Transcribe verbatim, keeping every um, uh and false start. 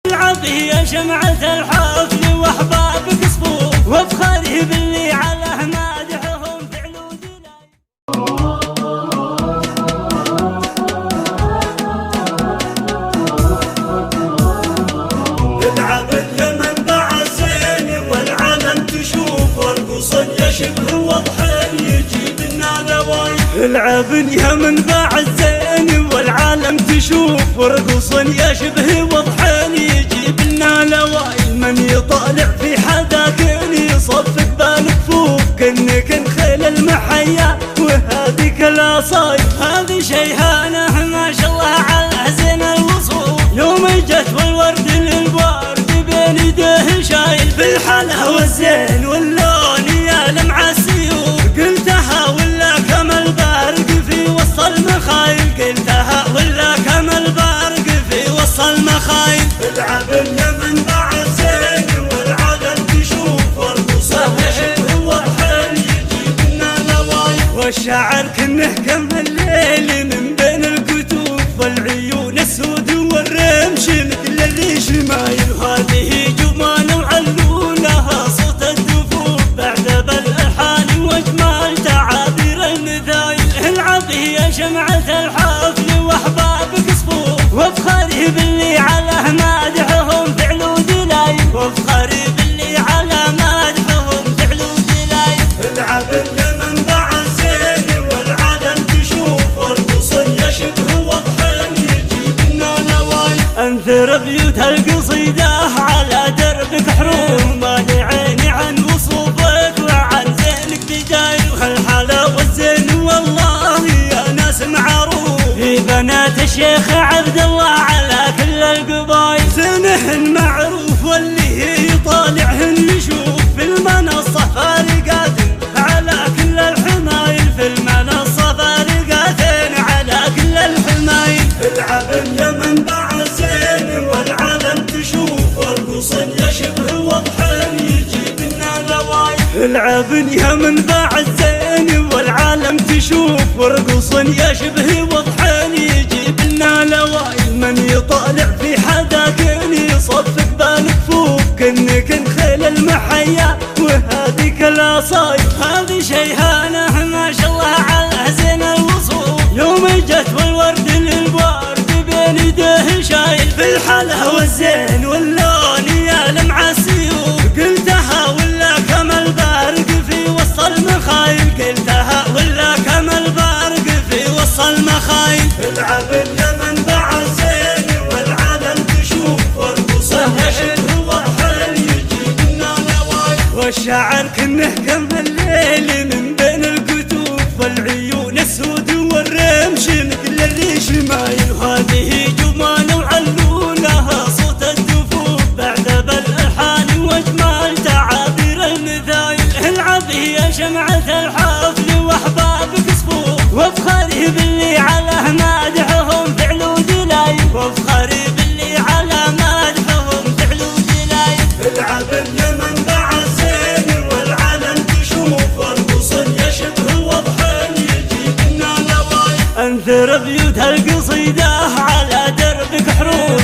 العظي يا شمعة الحفل واحبابك صفوف، وافخري باللي على مادحهم فعلوا دلاي. العبد يا منبع الزين والعالم تشوف، وارقص يشبه وضحين يجيب لنا لواي. العبد يا منبع الزين والعالم تشوف، وارقص يشبه وضحين يجيب لنا لواي. من يطالع في حداك يصفق بالكفوف، كنك خيل المحيا وهذيك العصاي. هذه شيهانه ما شاء الله على زين الوصوف، يوم جت والورد للورد بين يديه شايل. بالحلا والزين واللون يا لمع السيوف، قلتها ولا كمل بارق في وسط المخايل. قلتها ولا كمل بارق في وسط المخايل. العبد يا منبع الزين والعالم تشوف، وارقص يشبه وضحين يجيب لنا لواي. والشعر كنه كم الليل من بين الكتوف، والعيون السود والرمش مثل اللي شمايل. هذه جمال وعلو لها صوت الدفوف، بعد بالالحان واجمال تعابير المثايل. العظي يا شمعة الحفل واحبابك صفوف، وافخري باللي على مادحهم فعلوا دلايل. وافخري باللي على مادحهم فعلوا دلايل. العبد يا منبع الزين والعالم تشوف، وارقص يشبه وضحين يجيب لنا لواي. انثر بيوت القصيدة على دربك حروم، مالي عيني عن وصوفك وعن زينك بدايل. وهالحلا والزين والله يا ناس معروف، في بنات الشيخ عبد الله على كل القبايل. زينهن معروف واللي يطالعهن يشوف، في المنصة فارقات على كل الحمايل. في المنصة فارقات على كل الحمايل. العبد يا منبع الزين والعالم تشوف، وارقص يشبه وضحين يجيب لنا لواي. العبد يا منبع الزين والعالم تشوف، وارقص يشبه وضحين يجيب لنا لواي. من يطالع في حداك يصفق بالكفوف، كنك خيل المحيا وهذيك العصاي. هذه شيهانه ما شاء الله على زين الوصوف، يوم جت والورد للورد بين يديه شايل. بالحلا والزين واللون يا لمع السيوف، قلتها ولا كمل بارق في وسط المخايل. قلتها ولا كمل بارق في وسط المخايل. العبد يا منبع الزين والعالم تشوف، وارقص يشبه وضحين يجيب لنا لواي. والشعر كنه كم الليل من بين الكتوف، والعيون السود والرمش مثل اللي شمايل. هذه جمال وعلو لها صوت الدفوف، بعد بالالحان واجمال تعابير المثايل. العظي يا شمعة الحفل واحبابك صفوف، وافخري باللي على مادحهم فعلوا دلايل. وافخري باللي على مادحهم فعلوا دلايل. العبد يا منبع الزين والعالم تشوف، وارقص يشبه وضحين يجيب لنا لواي. انثر بيوت القصيدة على دربك حروف،